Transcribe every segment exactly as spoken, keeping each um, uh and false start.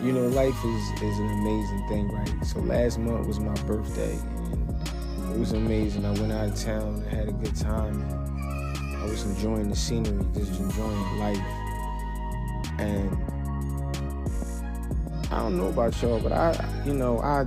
You know, life is, is an amazing thing, right? So last month was my birthday, and it was amazing. I went out of town and had a good time. And I was enjoying the scenery, just enjoying life. And I don't know about y'all, but I, you know, I,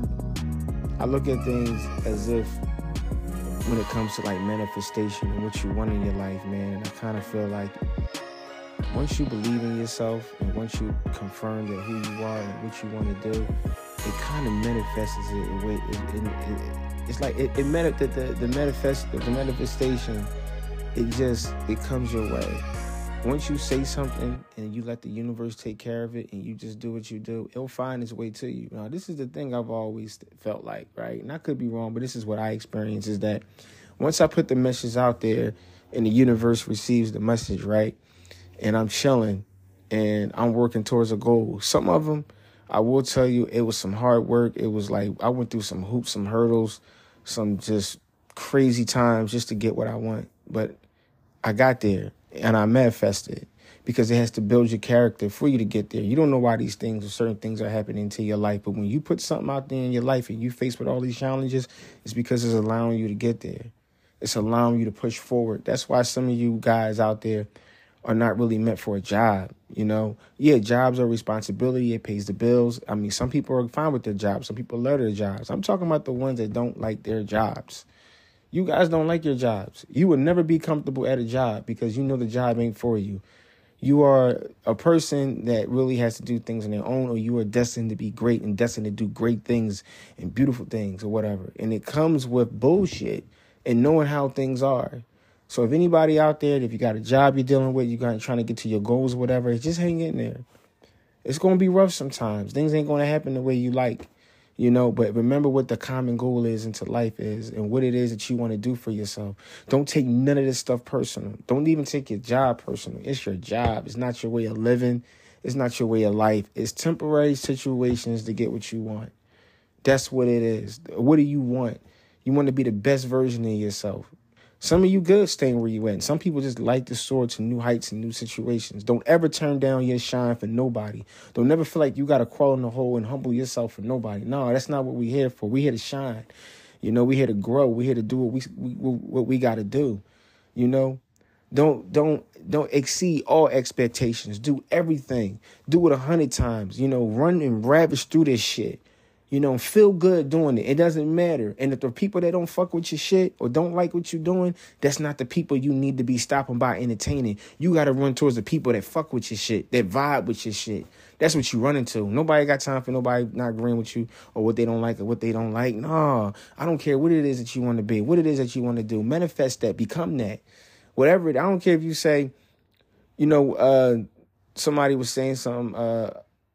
I look at things as if when it comes to like manifestation and what you want in your life, man, and I kind of feel like once you believe in yourself and once you confirm that who you are and what you want to do, it kind of manifests it in way. It, it, it, it's like it, it mani- the, the, the manifest the manifestation. It just it comes your way. Once you say something and you let the universe take care of it and you just do what you do, it'll find its way to you. Now, this is the thing I've always felt like, right? And I could be wrong, but this is what I experience, is that once I put the message out there and the universe receives the message, right? And I'm chilling and I'm working towards a goal. Some of them, I will tell you, it was some hard work. It was like I went through some hoops, some hurdles, some just crazy times just to get what I want. But I got there. And I manifested, because it has to build your character for you to get there. You don't know why these things or certain things are happening into your life. But when you put something out there in your life and you face with all these challenges, it's because it's allowing you to get there. It's allowing you to push forward. That's why some of you guys out there are not really meant for a job. You know, yeah, jobs are a responsibility. It pays the bills. I mean, some people are fine with their jobs. Some people love their jobs. I'm talking about the ones that don't like their jobs. You guys don't like your jobs. You will never be comfortable at a job because you know the job ain't for you. You are a person that really has to do things on their own, or you are destined to be great and destined to do great things and beautiful things or whatever. And it comes with bullshit and knowing how things are. So if anybody out there, if you got a job you're dealing with, you're trying to get to your goals or whatever, just hang in there. It's going to be rough sometimes. Things ain't going to happen the way you like. You know, but remember what the common goal is into life is and what it is that you want to do for yourself. Don't take none of this stuff personal. Don't even take your job personal. It's your job. It's not your way of living. It's not your way of life. It's temporary situations to get what you want. That's what it is. What do you want? You want to be the best version of yourself. Some of you good staying where you at. Some people just like to soar to new heights and new situations. Don't ever turn down your shine for nobody. Don't never feel like you got to crawl in the hole and humble yourself for nobody. No, that's not what we're here for. We're here to shine. You know, we're here to grow. We're here to do what we, we what we got to do. You know, don't don't don't exceed all expectations. Do everything. Do it a hundred times. You know, run and ravish through this shit. You know, feel good doing it. It doesn't matter. And if the people that don't fuck with your shit or don't like what you're doing, that's not the people you need to be stopping by entertaining. You got to run towards the people that fuck with your shit, that vibe with your shit. That's what you run into. Nobody got time for nobody not agreeing with you or what they don't like or what they don't like. No, I don't care what it is that you want to be, what it is that you want to do. Manifest that. Become that. Whatever it, I don't care if you say, you know, uh, somebody was saying something, uh,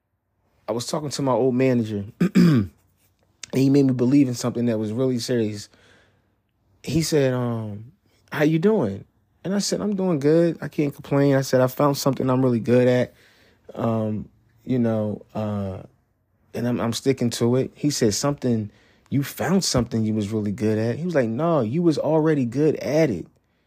I was talking to my old manager, and he made me believe in something that was really serious. He said, um, how you doing? And I said, I'm doing good. I can't complain. I said, I found something I'm really good at, um, you know, uh, and I'm, I'm sticking to it. He said, something, you found something you was really good at. He was like, no, you was already good at it.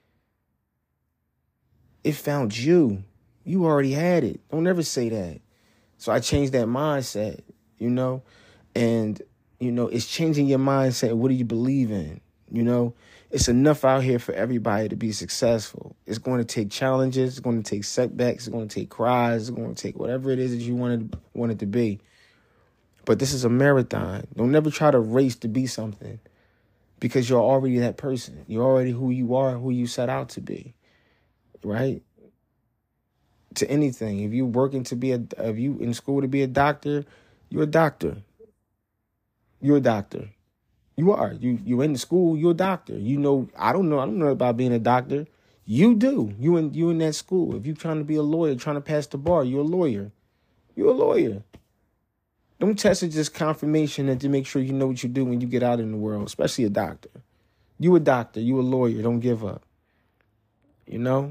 It found you. You already had it. Don't ever say that. So I changed that mindset, you know, and, you know, it's changing your mindset. What do you believe in? You know, it's enough out here for everybody to be successful. It's going to take challenges. It's going to take setbacks. It's going to take cries. It's going to take whatever it is that you want it, want it to be. But this is a marathon. Don't never try to race to be something, because you're already that person. You're already who you are, who you set out to be, right? To anything. If you're working to be a, if you in school to be a doctor, you're a doctor. You're a doctor. You are. You you in the school, you're a doctor. You know, I don't know. I don't know about being a doctor. You do. You in you in that school. If you're trying to be a lawyer, trying to pass the bar, you're a lawyer. You're a lawyer. Them tests are just confirmation and to make sure you know what you do when you get out in the world, especially a doctor. You a doctor, you a lawyer. Don't give up. You know?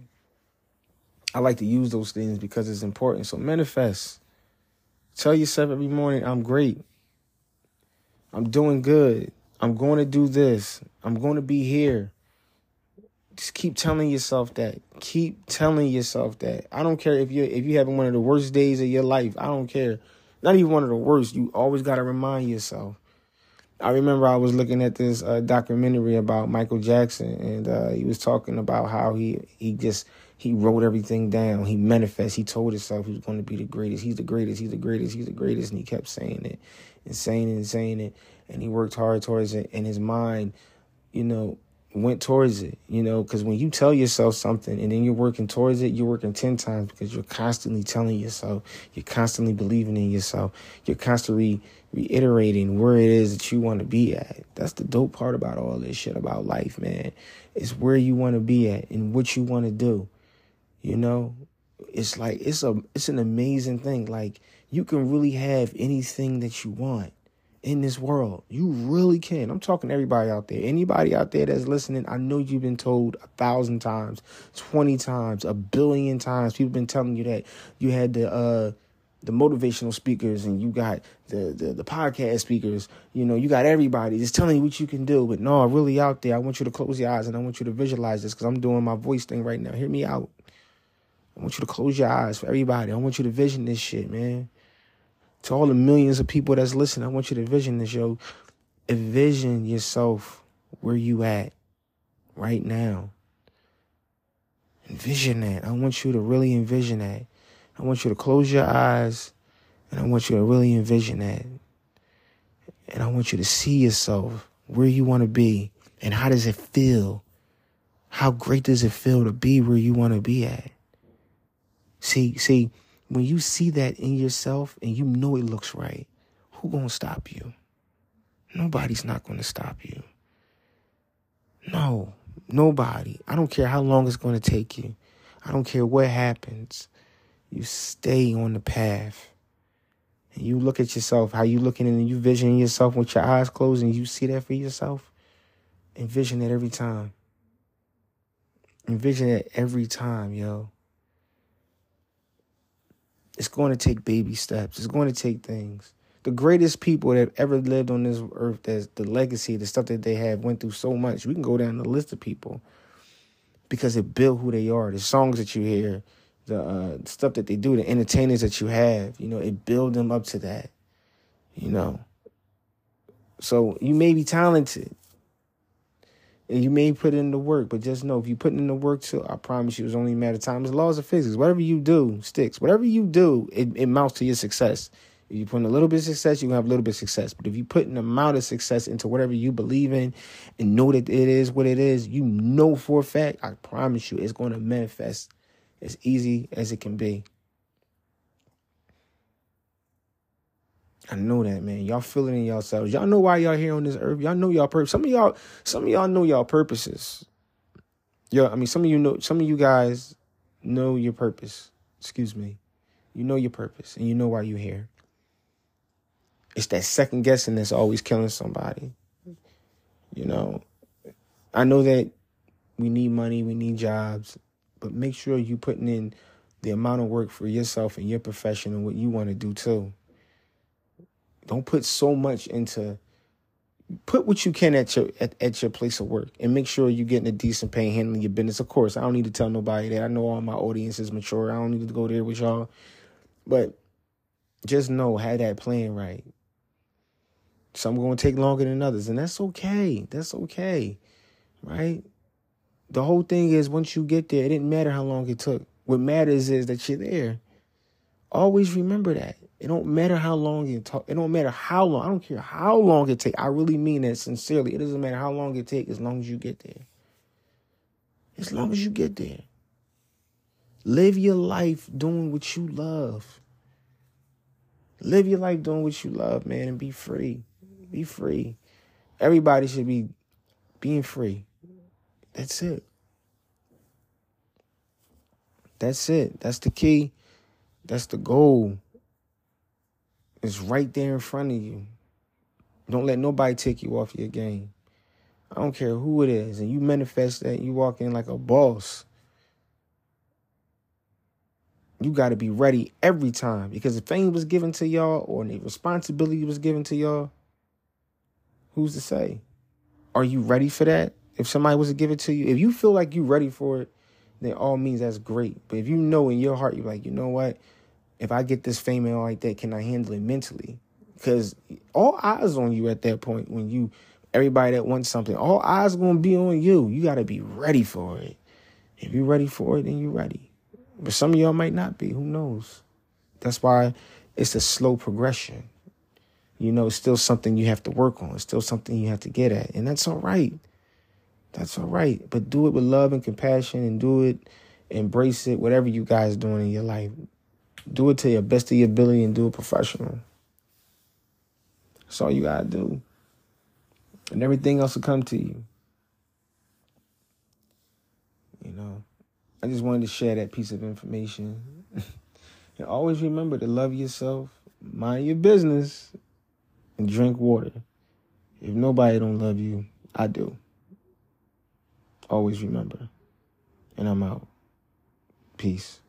I like to use those things because it's important. So manifest. Tell yourself every morning, I'm great. I'm doing good. I'm going to do this. I'm going to be here. Just keep telling yourself that. Keep telling yourself that. I don't care if you're if you're having one of the worst days of your life. I don't care. not even one of the worst. You always got to remind yourself. I remember I was looking at this uh, documentary about Michael Jackson, and uh, he was talking about how he he just he wrote everything down. He manifests. He told himself he was going to be the greatest. He's the greatest. He's the greatest. He's the greatest. And he kept saying it and saying it and saying it. And he worked hard towards it. And his mind, you know, went towards it, you know, because when you tell yourself something and then you're working towards it, you're working ten times because you're constantly telling yourself, you're constantly believing in yourself, you're constantly reiterating where it is that you want to be at. That's the dope part about all this shit about life, man. It's where you want to be at and what you want to do. You know, it's like it's a it's an amazing thing. Like, you can really have anything that you want in this world. You really can. I'm talking to everybody out there. Anybody out there that's listening, I know you've been told a thousand times, twenty times, a billion times. People been telling you that you had the uh, the motivational speakers and you got the, the the podcast speakers. You know, you got everybody just telling you what you can do. But no, really out there, I want you to close your eyes and I want you to visualize this because I'm doing my voice thing right now. Hear me out. I want you to close your eyes for everybody. I want you to vision this shit, man. To all the millions of people that's listening, I want you to envision this, yo. Envision yourself where you at right now. Envision that. I want you to really envision that. I want you to close your eyes, and I want you to really envision that. And I want you to see yourself where you want to be, and how does it feel? How great does it feel to be where you want to be at? See, see, when you see that in yourself and you know it looks right, who gonna stop you? Nobody's not gonna stop you. No, nobody. I don't care how long it's gonna take you. I don't care what happens. You stay on the path. And you look at yourself, how you looking and you vision yourself with your eyes closed and you see that for yourself. Envision it every time. Envision it every time, yo. It's going to take baby steps. It's going to take things. The greatest people that ever lived on this earth, that's the legacy, the stuff that they have, went through so much. We can go down the list of people because it built who they are. The songs that you hear, the uh, stuff that they do, the entertainers that you have, you know, it built them up to that, you know. So you may be talented and you may put in the work, but just know if you put in the work too, I promise you it's only a matter of time. It's laws of physics. Whatever you do sticks. Whatever you do, it, it amounts to your success. If you put in a little bit of success, you're going to have a little bit of success. But if you put an amount of success into whatever you believe in and know that it is what it is, you know for a fact, I promise you, it's going to manifest as easy as it can be. I know that, man. Y'all feel it in yourselves. Y'all know why y'all here on this earth. Y'all know y'all purpose. Some of y'all, some of y'all know y'all purposes. Yo, I mean, some of you know, some of you guys know your purpose. Excuse me. You know your purpose and you know why you're here. It's that second guessing that's always killing somebody. You know, I know that we need money, we need jobs, but make sure you're putting in the amount of work for yourself and your profession and what you want to do too. Don't put so much into, put what you can at your at, at your place of work and make sure you're getting a decent pay, handling your business. Of course, I don't need to tell nobody that. I know all my audience is mature. I don't need to go there with y'all. But just know, have that plan right. Some going to take longer than others, and that's okay. That's okay, right? The whole thing is once you get there, it didn't matter how long it took. What matters is that you're there. Always remember that. It don't matter how long it talk. It don't matter how long. I don't care how long it take. I really mean that sincerely. It doesn't matter how long it take as long as you get there. As long as you get there. Live your life doing what you love. Live your life doing what you love, man, and be free. Be free. Everybody should be being free. That's it. That's it. That's the key. That's the goal. It's right there in front of you. Don't let nobody take you off your game. I don't care who it is. And you manifest that, you walk in like a boss. You got to be ready every time. Because if fame was given to y'all or the responsibility was given to y'all, who's to say? Are you ready for that? If somebody was to give it to you, if you feel like you're ready for it, then all means that's great. But if you know in your heart, you're like, you know what? If I get this fame and all like that, can I handle it mentally? Because all eyes on you at that point when you, everybody that wants something, all eyes going to be on you. You got to be ready for it. If you're ready for it, then you're ready. But some of y'all might not be. Who knows? That's why it's a slow progression. You know, it's still something you have to work on. It's still something you have to get at. And that's all right. That's all right. But do it with love and compassion, and do it, embrace it, whatever you guys doing in your life. Do it to your best of your ability and do it professional. That's all you got to do. And everything else will come to you. You know, I just wanted to share that piece of information. And always remember to love yourself, mind your business, and drink water. If nobody don't love you, I do. Always remember. And I'm out. Peace.